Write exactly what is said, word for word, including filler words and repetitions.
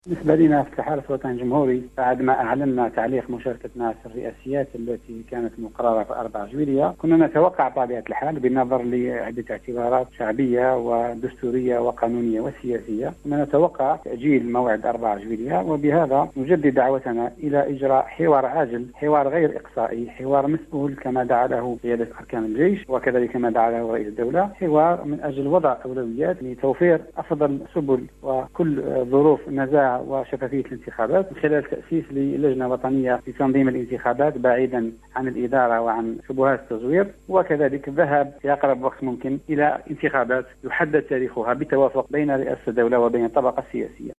بالنسبة لنا في تحالف الوطني الجمهوري بعد ما أعلنا تعليق مشاركتنا في الرئاسيات التي كانت مقررة في أربعة جويلية، كنا نتوقع بطبيعة الحال بالنظر لعدة اعتبارات شعبية ودستورية وقانونية وسياسية، كنا نتوقع تأجيل موعد أربعة جويلية، وبهذا نجدد دعوتنا إلى إجراء حوار عاجل، حوار غير إقصائي، حوار مسؤول كما دعا له قيادة أركان الجيش وكذلك كما دعا له رئيس الدولة، حوار من أجل وضع أولويات لتوفير أفضل سبل وكل ظروف نزاع وشفافية الانتخابات من خلال تأسيس للجنة وطنية لتنظيم الانتخابات بعيدا عن الإدارة وعن شبهات التزوير، وكذلك الذهاب في أقرب وقت ممكن إلى انتخابات يحدد تاريخها بالتوافق بين رئاسة الدولة وبين الطبقة السياسية.